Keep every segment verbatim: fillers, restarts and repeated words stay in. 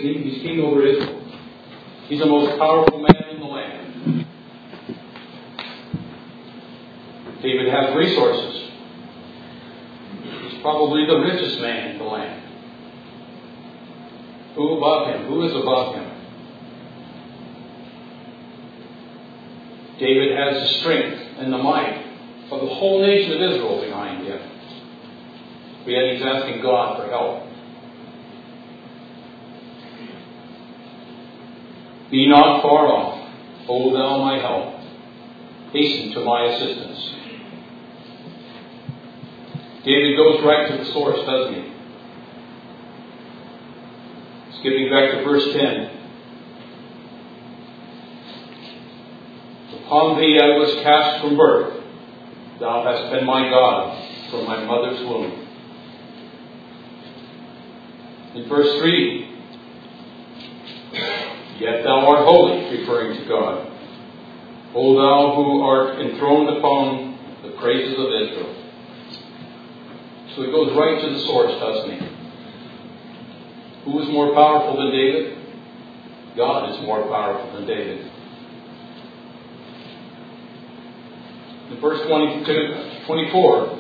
king. He's king over Israel. He's the most powerful man in the land. David has resources. He's probably the richest man in the land. Who above him? Who is above him? David has the strength and the might of the whole nation of Israel behind him. Yet he's asking God for help. Be not far off, O thou my help. Hasten to my assistance. David goes right to the source, doesn't he? Skipping back to verse ten. Upon thee I was cast from birth. Thou hast been my God from my mother's womb. In verse three, yet thou art holy, referring to God. O thou who art enthroned upon the praises of Israel. So he goes right to the source, doesn't he? Who is more powerful than David? God is more powerful than David. In verse twenty-two, twenty-four,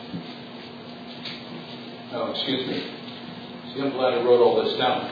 oh, excuse me. See, I'm glad I wrote all this down.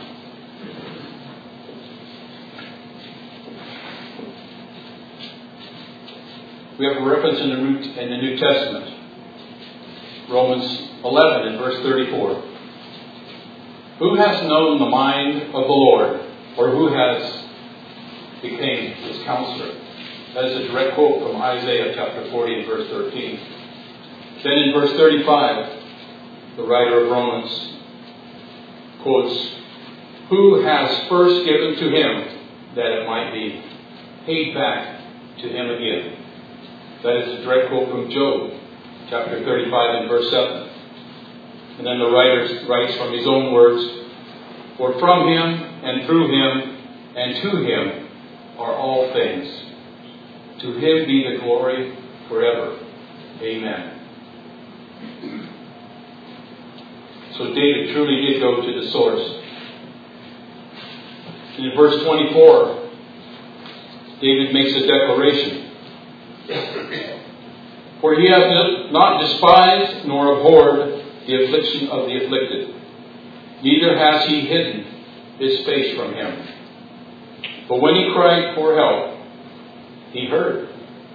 We have a reference in the New, in the New Testament. Romans eleven and verse thirty-four. Who has known the mind of the Lord, or who has became his counselor? That is a direct quote from Isaiah chapter forty and verse thirteen. Then in verse thirty-five, the writer of Romans quotes, who has first given to him that it might be paid back to him again? That is a direct quote from Job chapter thirty-five and verse seven. And then the writer writes from his own words, for from him and through him and to him are all things. To him be the glory forever. Amen. So David truly did go to the source. In verse twenty-four, David makes a declaration. For he hath not despised nor abhorred the affliction of the afflicted, neither has he hidden his face from him. But when he cried for help, he heard.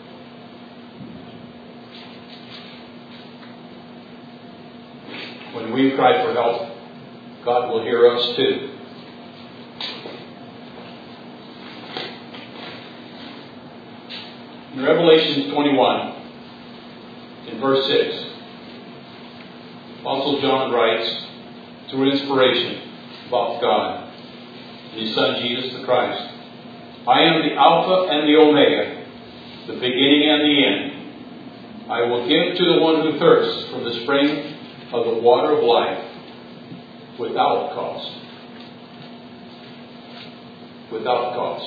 When we cry for help, God will hear us too. In Revelation twenty-one, in verse six, Apostle John writes, through inspiration about God and His Son Jesus the Christ, I am the Alpha and the Omega, the beginning and the end. I will give to the one who thirsts from the spring of the water of life without cost. Without cost.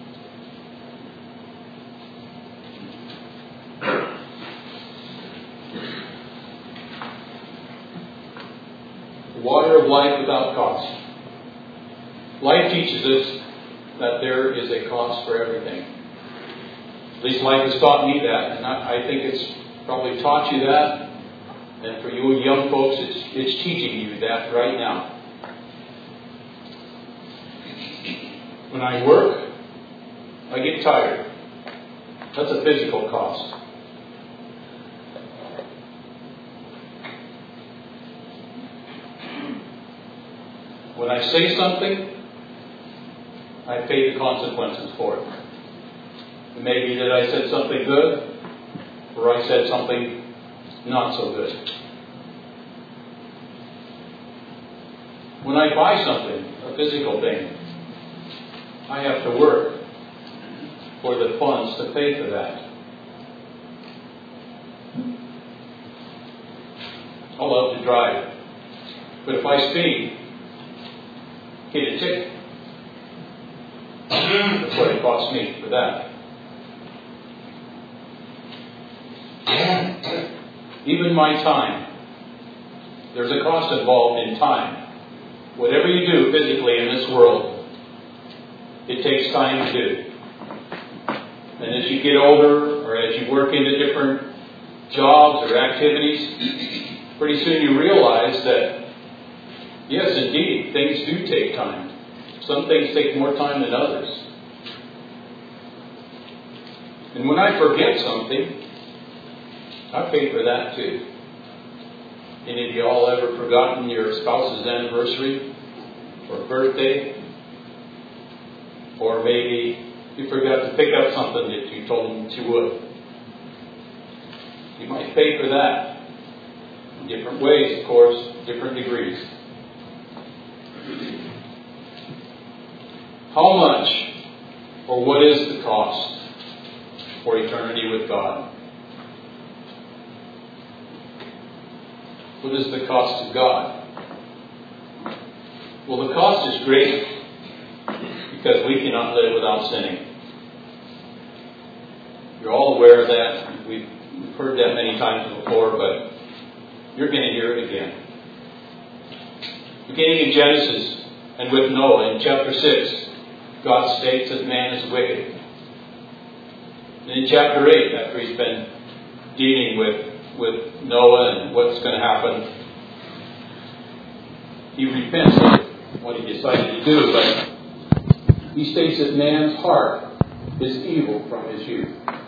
Water of life without cost. Life teaches us that there is a cost for everything. At least life has taught me that, and I, I think it's probably taught you that. And for you young folks, it's, it's teaching you that right now. When I work, I get tired. That's a physical cost. When I say something, I pay the consequences for it. It may be that I said something good, or I said something not so good. When I buy something, a physical thing, I have to work for the funds to pay for that. I love to drive, but if I speed, get a ticket. That's what it costs me for that. Even my time. There's a cost involved in time. whatever you do physically in this world, it takes time to do. And as you get older, or as you work into different jobs or activities, pretty soon you realize that, yes, indeed, things do take time. Some things take more time than others. And when I forget something, I pay for that too. Any of you all ever forgotten your spouse's anniversary or birthday? Or maybe you forgot to pick up something that you told them that you would. You might pay for that. In different ways, of course, different degrees. How much or what is the cost for eternity with God? What is the cost to God? Well, the cost is great because we cannot live without sinning. You're all aware of that. We've heard that many times before, but you're going to hear it again. Beginning in Genesis and with Noah in chapter six, God states that man is wicked. And in chapter eight, after he's been dealing with, with Noah and what's going to happen, he repents of what he decided to do, but he states that man's heart is evil from his youth.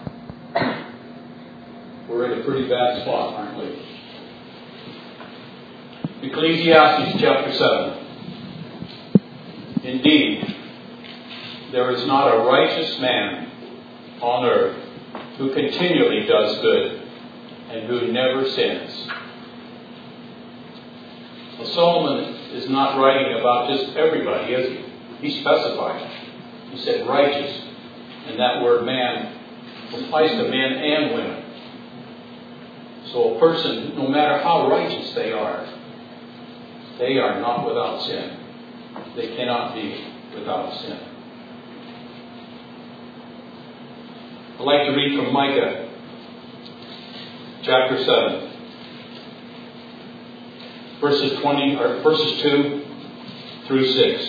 We're in a pretty bad spot, aren't we? Ecclesiastes chapter seven. Indeed, there is not a righteous man on earth who continually does good and who never sins. Well, Solomon is not writing about just everybody, is he? He specified. He said righteous. And that word man applies to men and women. So a person, no matter how righteous they are, they are not without sin. They cannot be without sin. I'd like to read from Micah chapter seven, verses twenty or verses two through six.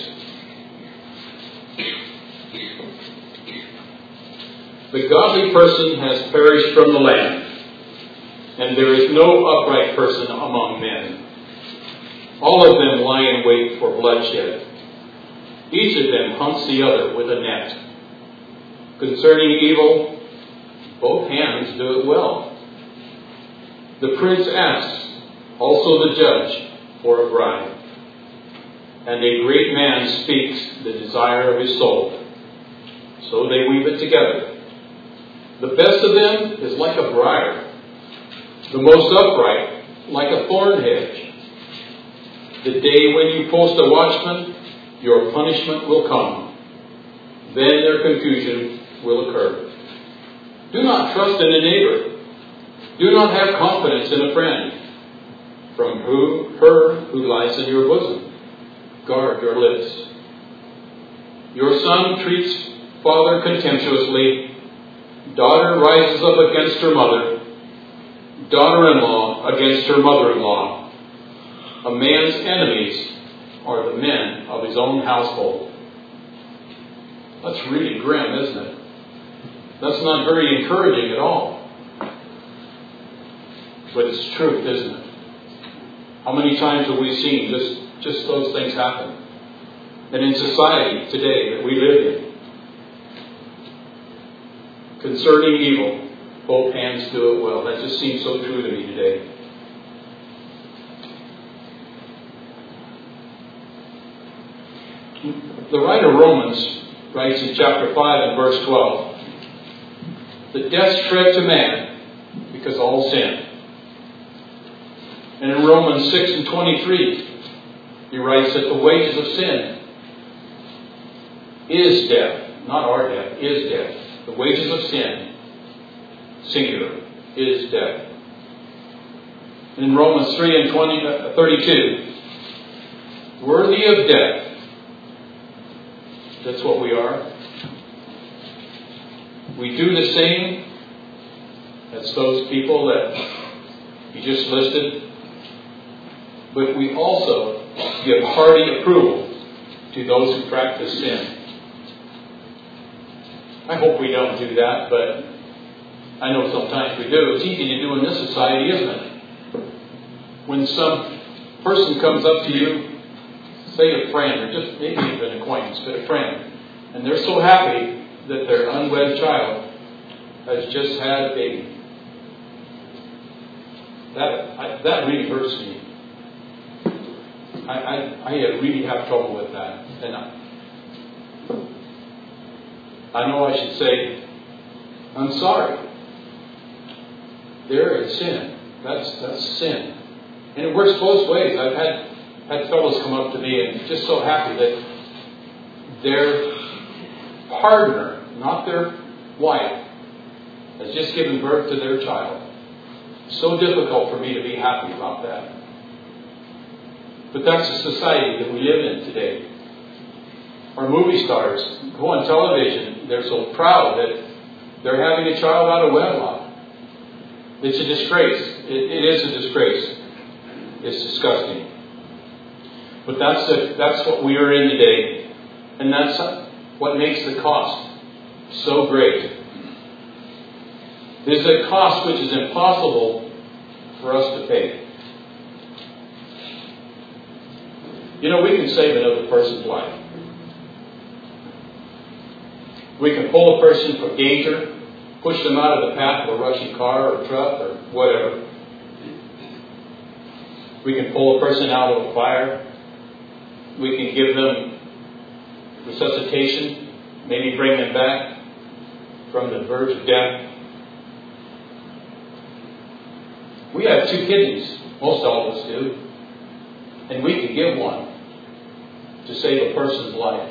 The godly person has perished from the land, and there is no upright person among men. All of them lie in wait for bloodshed. Each of them hunts the other with a net. Concerning evil, both hands do it well. The prince asks, also the judge, for a bribe. And a great man speaks the desire of his soul. So they weave it together. The best of them is like a briar, the most upright like a thorn hedge. The day when you post a watchman, your punishment will come. Then their confusion will occur. Do not trust in a neighbor. Do not have confidence in a friend. From who, her who lies in your bosom, guard your lips. Your son treats father contemptuously. Daughter rises up against her mother. Daughter-in-law against her mother-in-law. A man's enemies are the men of his own household. That's really grim, isn't it? That's not very encouraging at all. But it's truth, isn't it? How many times have we seen just, just those things happen? And in society today that we live in, concerning evil, both hands do it well. That just seems so true to me today. The writer of Romans writes in chapter five and verse twelve, that death spread to man because all sinned. And in Romans six and twenty-three, he writes that the wages of sin is death, not our death, is death. The wages of sin, singular, is death. In Romans three and twenty, uh, thirty-two, worthy of death. That's what we are. We do the same as those people that you just listed, but we also to give hearty approval to those who practice sin. I hope we don't do that, but I know sometimes we do. It's easy to do in this society, isn't it? When some person comes up to you, say a friend, or just maybe even an acquaintance, but a friend, and they're so happy that their unwed child has just had a baby. That I, that really hurts me. I, I, I really have trouble with that. And I, I know I should say, I'm sorry. They're in sin. That's that's sin. And it works both ways. I've had, had fellows come up to me and just so happy that their partner, not their wife, has just given birth to their child. So difficult for me to be happy about that. But that's the society that we live in today. Our movie stars go on television. They're so proud that they're having a child out of wedlock. It's a disgrace. It, it is a disgrace. It's disgusting. But that's the, that's what we are in today. And that's what makes the cost so great. It is a cost which is impossible for us to pay. You know, we can save another person's life. We can pull a person from danger, push them out of the path of a rushing car or truck or whatever. We can pull a person out of a fire. We can give them resuscitation, maybe bring them back from the verge of death. We have two kidneys, most all of us do, and we can give one to save a person's life.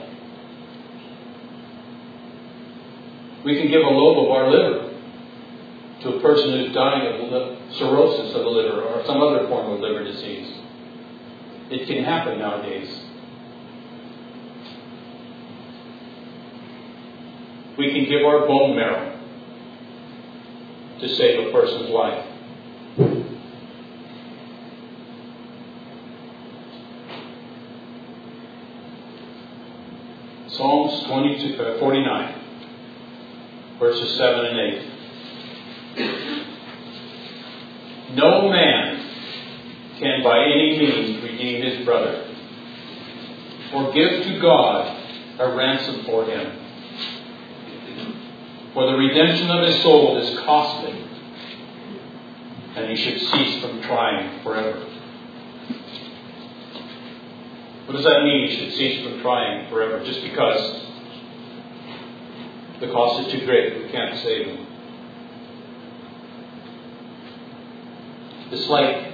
We can give a lobe of our liver to a person who's dying of cirrhosis of the liver or some other form of liver disease. It can happen nowadays. We can give our bone marrow to save a person's life. Psalms twenty-two, uh, forty-nine, verses seven and eight. No man can by any means redeem his brother, or give to God a ransom for him. For the redemption of his soul is costly, and he should cease from trying forever. What does that mean, he should cease from trying forever? Just because the cost is too great, we can't save him. It's like,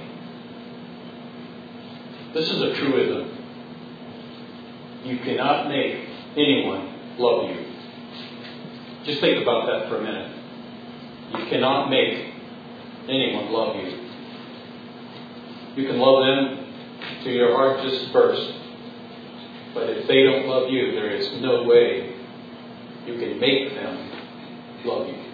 this is a truism. You cannot make anyone love you. Just think about that for a minute. You cannot make anyone love you. You can love them till your heart just bursts. But if they don't love you, there is no way you can make them love you.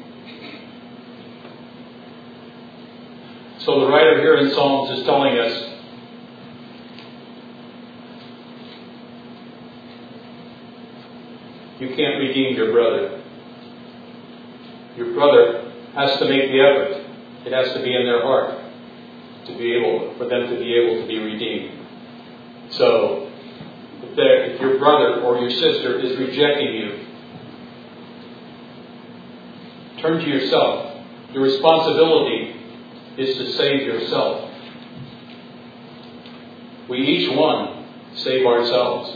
So the writer here in Psalms is telling us you can't redeem your brother. Your brother has to make the effort. It has to be in their heart to be able, for them to be able to be redeemed. So, if, if your brother or your sister is rejecting you, turn to yourself. Your responsibility is to save yourself. We each one save ourselves.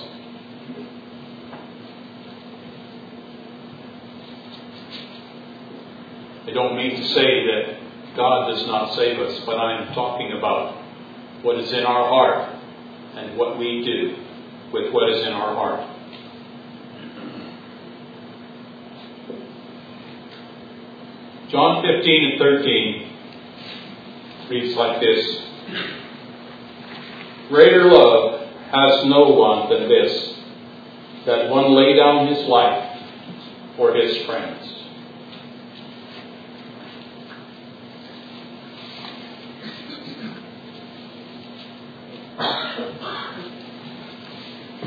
I don't mean to say that God does not save us, but I'm talking about what is in our heart and what we do with what is in our heart. John fifteen and thirteen reads like this. Greater love has no one than this, that one lay down his life for his friends.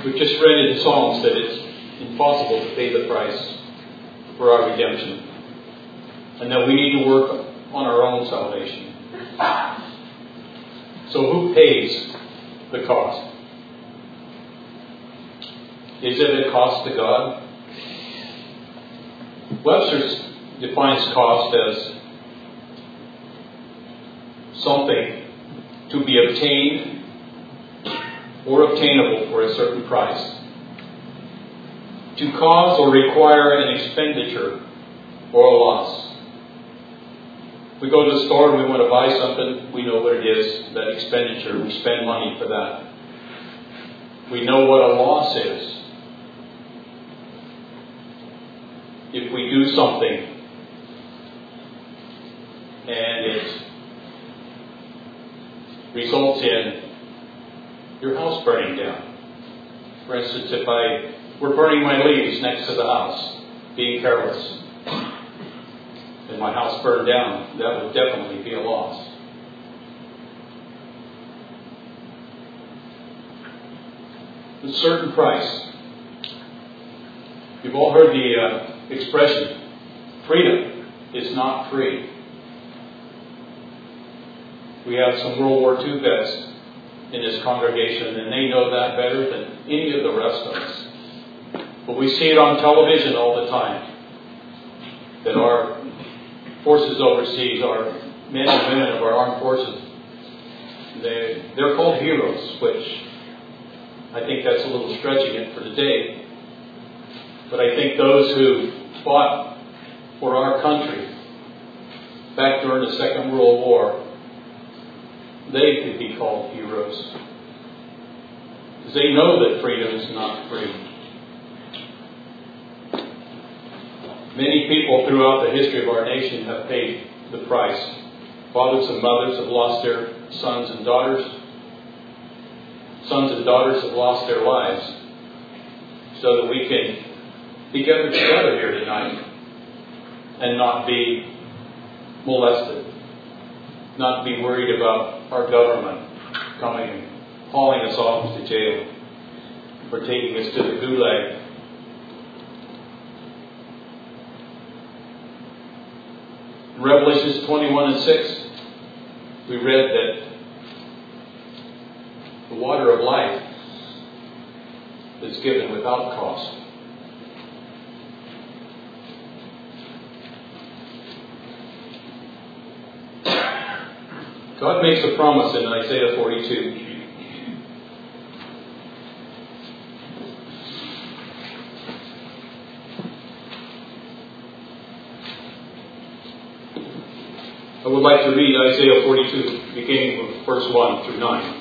We've just read in Psalms that it's impossible to pay the price for our redemption, and that we need to work on our own salvation. So who pays the cost? Is it a cost to God? Webster defines cost as something to be obtained or obtainable for a certain price. To cause or require an expenditure or a loss. We go to the store and we want to buy something, we know what it is, that expenditure, we spend money for that. We know what a loss is. If we do something and it results in your house burning down. For instance, if I were burning my leaves next to the house, being careless, and my house burned down, that would definitely be a loss. A certain price. You've all heard the uh, expression, freedom is not free. We have some World War Two vets in this congregation, and they know that better than any of the rest of us. But we see it on television all the time, that our forces overseas, our men and women of our armed forces, they, they're called heroes, which I think that's a little stretching it for today. But I think those who fought for our country back during the Second World War, they could be called heroes. Because they know that freedom is not free. Many people throughout the history of our nation have paid the price. Fathers and mothers have lost their sons and daughters. Sons and daughters have lost their lives so that we can be gathered together here tonight and not be molested, not be worried about our government coming and hauling us off to jail or taking us to the gulag. In Revelations twenty-one and six, we read that the water of life is given without cost. God makes a promise in Isaiah forty-two. I would like to read Isaiah forty-two, beginning with verse one through nine.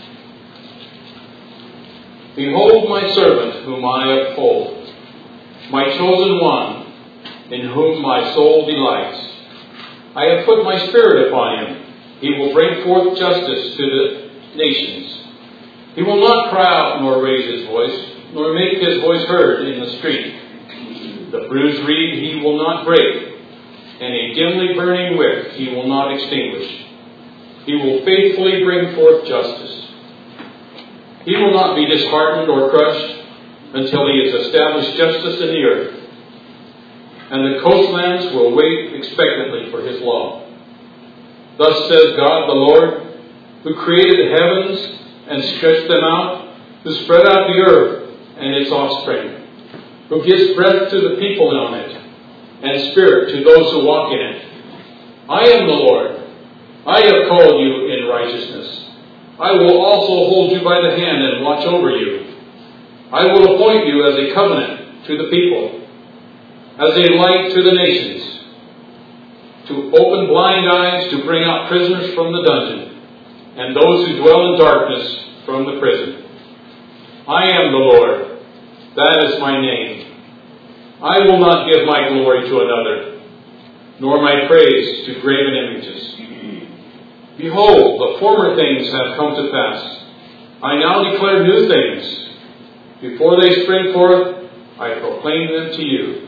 Behold my servant whom I uphold, my chosen one, in whom my soul delights. I have put my spirit upon him. He will bring forth justice to the nations. He will not cry out nor raise his voice, nor make his voice heard in the street. The bruised reed he will not break, and a dimly burning wick he will not extinguish. He will faithfully bring forth justice. He will not be disheartened or crushed until he has established justice in the earth. And the coastlands will wait expectantly for his law. Thus says God the Lord, who created the heavens and stretched them out, who spread out the earth and its offspring, who gives breath to the people on it, and spirit to those who walk in it. I am the Lord. I have called you in righteousness. I will also hold you by the hand and watch over you. I will appoint you as a covenant to the people, as a light to the nations, to open blind eyes, to bring out prisoners from the dungeon, and those who dwell in darkness from the prison. I am the Lord. That is my name. I will not give my glory to another, nor my praise to graven images. Behold, the former things have come to pass. I now declare new things. Before they spring forth, I proclaim them to you.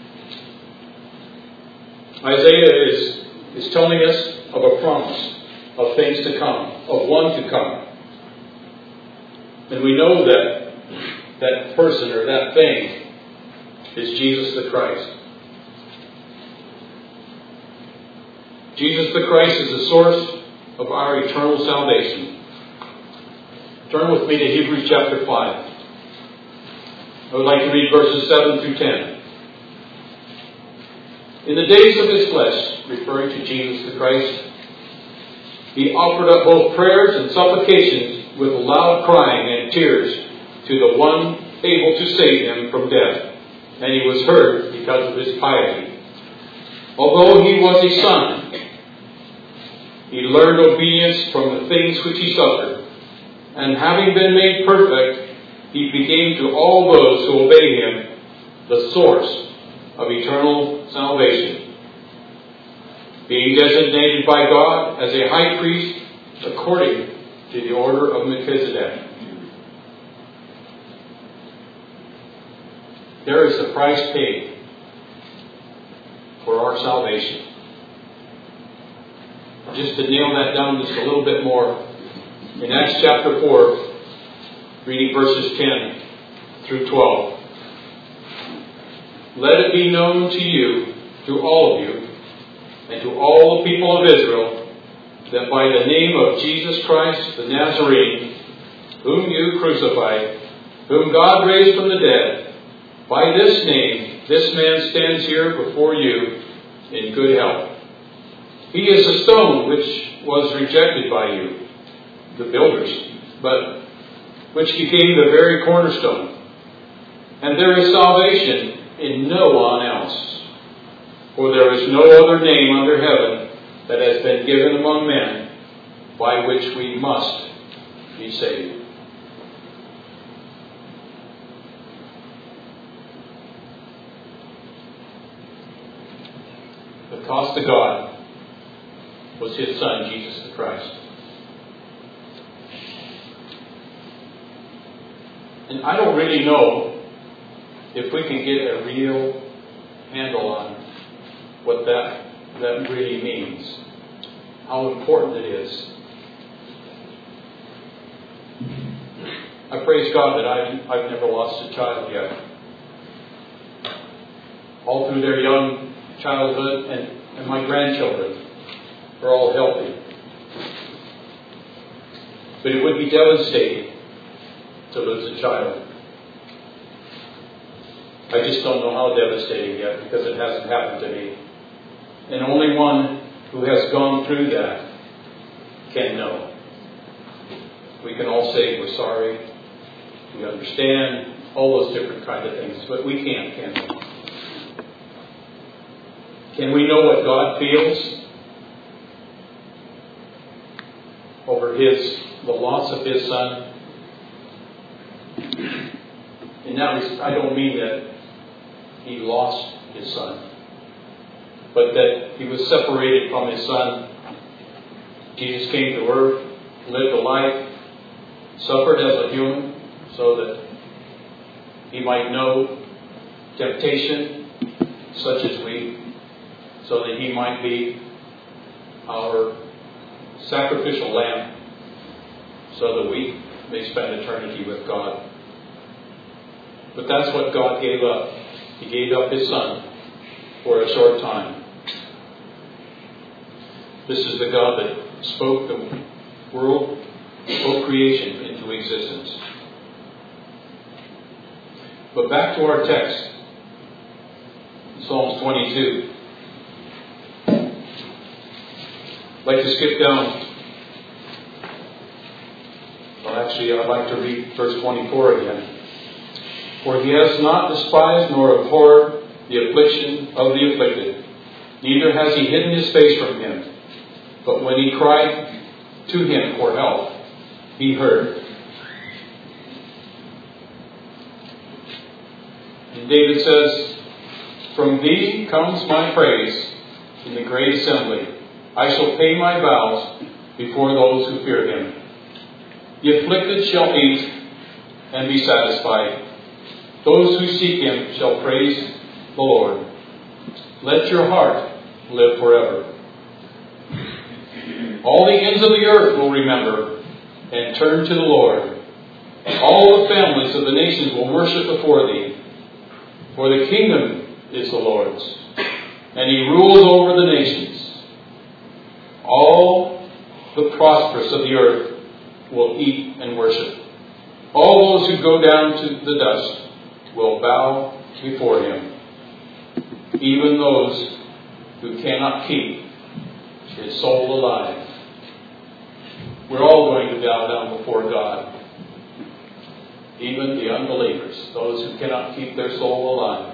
Isaiah is, is telling us of a promise, of things to come, of one to come. And we know that that person or that thing is Jesus the Christ. Jesus the Christ is the source of our eternal salvation. Turn with me to Hebrews chapter five. I would like to read verses seven through ten. In the days of his flesh, referring to Jesus the Christ, he offered up both prayers and supplications with loud crying and tears to the one able to save him from death. And he was heard because of his piety. Although he was a son, he learned obedience from the things which he suffered. And having been made perfect, he became to all those who obey him the source of eternal salvation, being designated by God as a high priest according to the order of Melchizedek. There is a price paid for our salvation. Just to nail that down just a little bit more, in Acts chapter four, reading verses ten through twelve. Let it be known to you, to all of you, and to all the people of Israel, that by the name of Jesus Christ the Nazarene, whom you crucified, whom God raised from the dead, by this name this man stands here before you in good health. He is a stone which was rejected by you, the builders, but which became the very cornerstone. And there is salvation in no one else. For there is no other name under heaven that has been given among men by which we must be saved. The cost to God was his Son, Jesus the Christ. And I don't really know if we can get a real handle on what that, that really means, how important it is. I praise God that I've, I've never lost a child yet. All through their young childhood, and, and my grandchildren are all healthy. But it would be devastating to lose a child. I just don't know how devastating yet, because it hasn't happened to me. And only one who has gone through that can know. We can all say we're sorry, we understand, all those different kind of things, but we can't, can we? Can we know what God feels over his the loss of his Son? And that was, I don't mean that he lost his Son, but that he was separated from his Son. Jesus came to earth, lived a life, suffered as a human, so that he might know temptation such as we, so that he might be our sacrificial lamb, so that we may spend eternity with God. But that's what God gave up. He gave up his Son for a short time. This is the God that spoke the world, spoke creation into existence. But back to our text, Psalms twenty-two. I'd like to skip down. Well, actually, I'd like to read verse twenty-four again. For he has not despised nor abhorred the affliction of the afflicted, neither has he hidden his face from him. But when he cried to him for help, he heard. And David says, from thee comes my praise in the great assembly. I shall pay my vows before those who fear him. The afflicted shall eat and be satisfied. Those who seek him shall praise the Lord. Let your heart live forever. All the ends of the earth will remember and turn to the Lord. All the families of the nations will worship before thee. For the kingdom is the Lord's, and he rules over the nations. All the prosperous of the earth will eat and worship. All those who go down to the dust will bow before him, even those who cannot keep his soul alive. We're all going to bow down before God. Even the unbelievers, those who cannot keep their soul alive.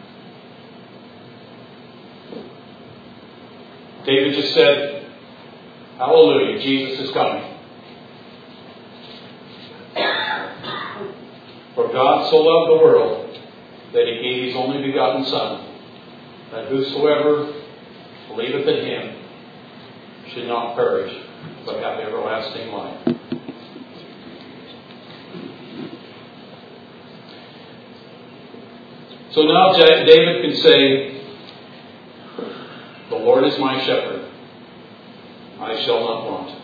David just said, hallelujah, Jesus is coming. For God so loved the world that he gave his only begotten Son, that whosoever believeth in him should not perish, but have everlasting life. So now David can say, the Lord is my shepherd, I shall not want.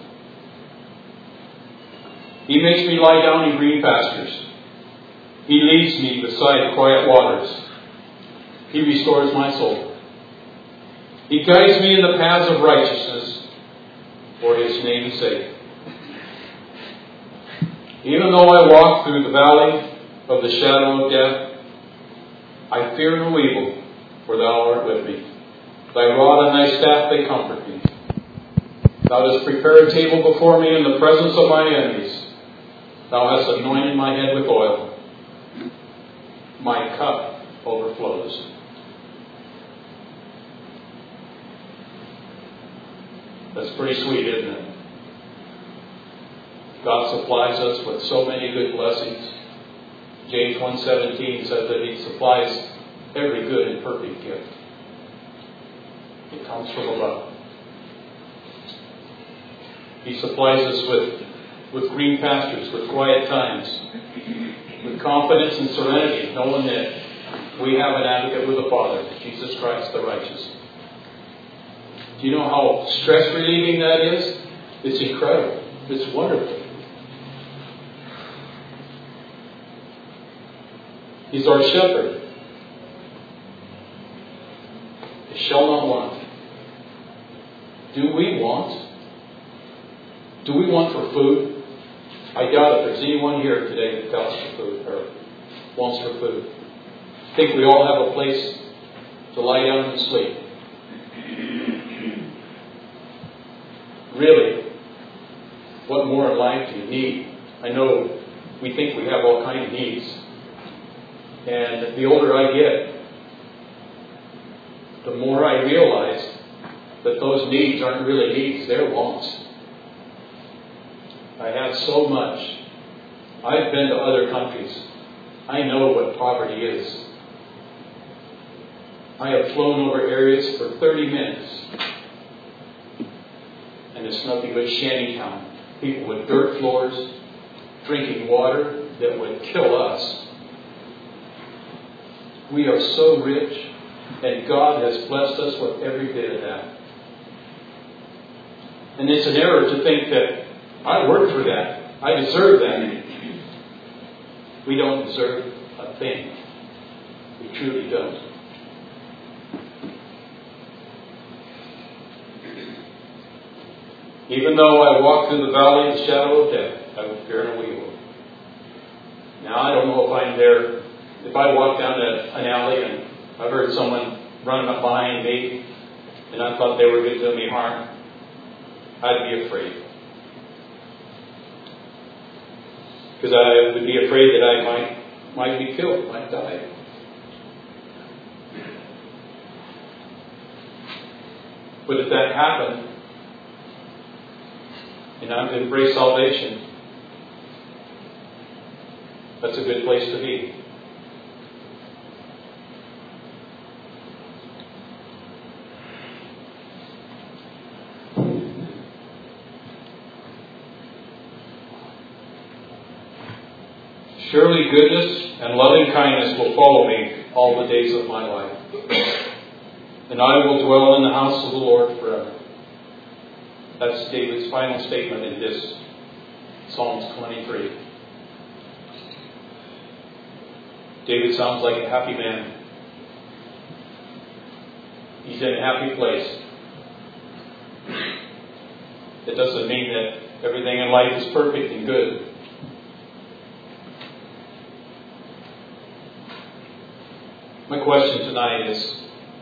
He makes me lie down in green pastures. He leads me beside quiet waters. He restores my soul. He guides me in the paths of righteousness for his name's sake. Even though I walk through the valley of the shadow of death, I fear no evil, for thou art with me. Thy rod and thy staff, they comfort me. Thou hast prepared a table before me in the presence of my enemies. Thou hast anointed my head with oil. My cup overflows. That's pretty sweet, isn't it? God supplies us with so many good blessings. James one seventeen says that he supplies every good and perfect gift. It comes from above. He supplies us with, with green pastures, with quiet times, with confidence and serenity, knowing that we have an advocate with the Father, Jesus Christ the righteous. Do you know how stress relieving that is? It's incredible. It's wonderful. He's our shepherd. He shall not want. Do we want? Do we want for food? I doubt if there's anyone here today that doubts for food or wants for food. I think we all have a place to lie down and sleep. Really, what more in life do you need? I know we think we have all kinds of needs. And the older I get, the more I realize that those needs aren't really needs, they're wants. I have so much. I've been to other countries. I know what poverty is. I have flown over areas for thirty minutes. And it's nothing but shantytown. People with dirt floors, drinking water that would kill us. We are so rich, and God has blessed us with every bit of that. And it's an error to think that I worked for that. I deserve that. We don't deserve a thing. We truly don't. Even though I walk through the valley of the shadow of death, I will fear no evil. Now, I don't know if I'm there. If I walk down a, an alley and I've heard someone running up behind me and I thought they were going to do me harm, I'd be afraid. Because I would be afraid that I might, might be killed, might die. But if that happened, and I'm to embrace salvation, that's a good place to be. Surely goodness and loving kindness will follow me all the days of my life, and I will dwell in the house of the Lord forever. That's David's final statement in this Psalms twenty-three. David sounds like a happy man. He's in a happy place. It doesn't mean that everything in life is perfect and good. My question tonight is,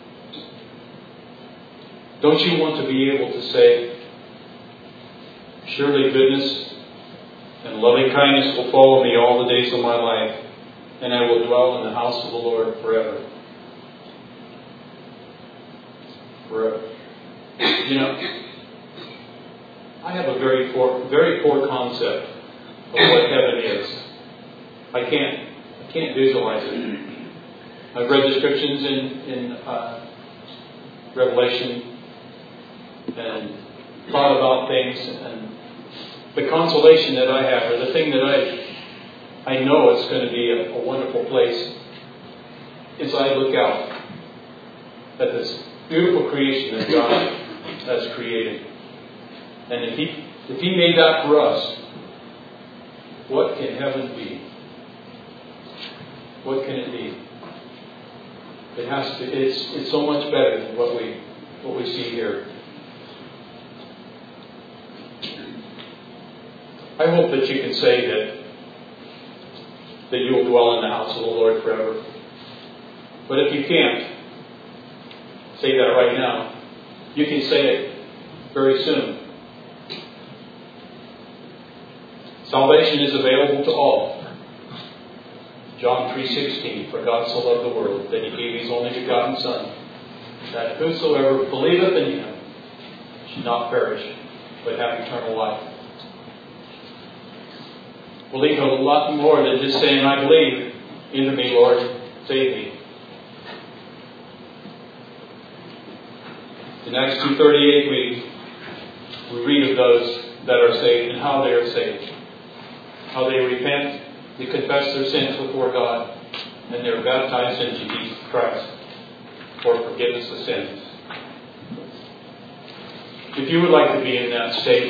don't you want to be able to say, surely goodness and loving kindness will follow me all the days of my life, and I will dwell in the house of the Lord forever. Forever. You know, I have a very poor, very poor concept of what heaven is. I can't, I can't visualize it. I've read descriptions in in uh, Revelation and thought about things, and the consolation that I have, or the thing that I I know it's going to be a, a wonderful place, is I look out at this beautiful creation that God has created. And if He if He made that for us, what can heaven be? What can it be? It has to. It's it's so much better than what we what we see here. I hope that you can say that that you will dwell in the house of the Lord forever. But if you can't say that right now, you can say it very soon. Salvation is available to all. John three sixteen, for God so loved the world that He gave His only begotten Son, that whosoever believeth in Him should not perish, but have eternal life. Believe a lot more than just saying, I believe. Into me, Lord, save me. In Acts two thirty-eight, we, we read of those that are saved and how they are saved. How they repent, they confess their sins before God, and they're baptized into Jesus Christ for forgiveness of sins. If you would like to be in that state,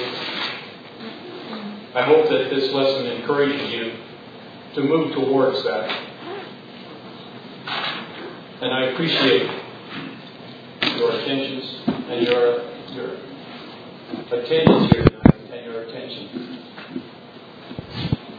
I hope that this lesson encourages you to move towards that. And I appreciate your attentions and your, your attendance here.